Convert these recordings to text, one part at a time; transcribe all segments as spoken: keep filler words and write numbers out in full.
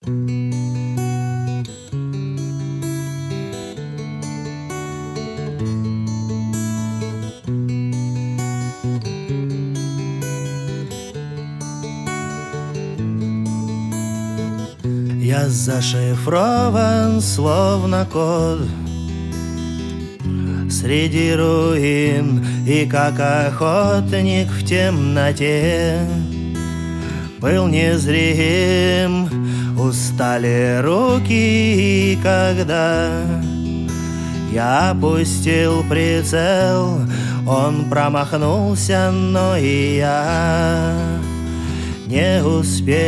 Я зашифрован, словно код, среди руин, и как охотник в темноте был незрим. Устали руки, и когда я опустил прицел, он промахнулся, но и я не успел.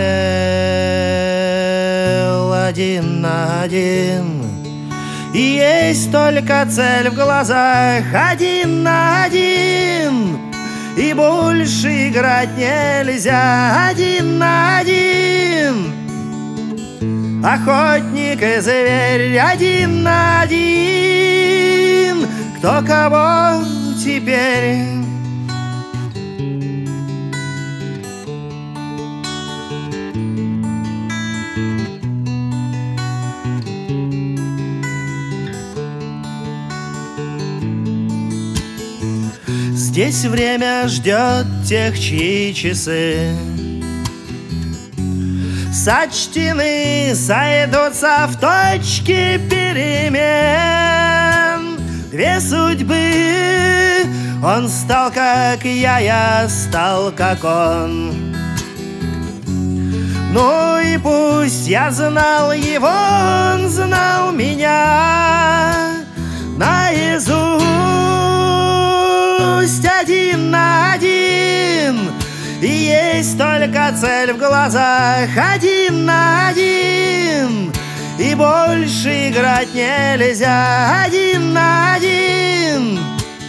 Один на один, и есть только цель в глазах. Один на один, и больше играть нельзя. Один на один, охотник и зверь. Один на один, кто кого теперь? Здесь время ждет тех, чьи часы сочтены, сойдутся в точке перемен. Две судьбы, он стал как я, я стал как он. Ну и пусть я знал его, он знал меня наизусть. Один на один, и есть только цель в глазах. Один на один, и больше играть нельзя. Один на один,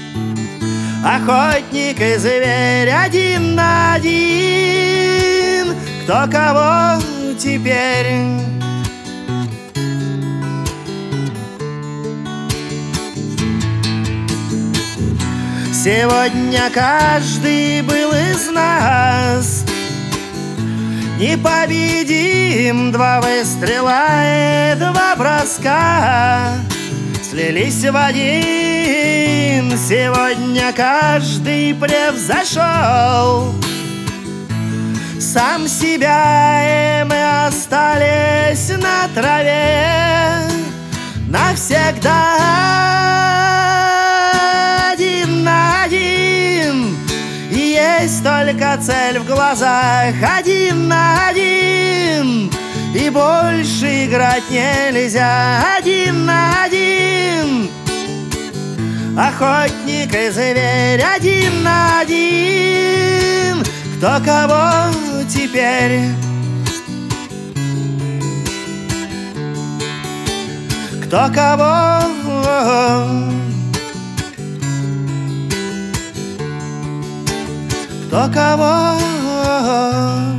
охотник и зверь. Один на один, кто кого теперь? Сегодня каждый был из нас непобедим. Два выстрела и два броска слились в один. Сегодня каждый превзошел сам себя, и мы остались на траве навсегда. Один на один, и есть только цель в глазах. Один на один, и больше играть нельзя. Один на один, охотник и зверь. Один на один, кто кого теперь? Кто кого? Кто кого?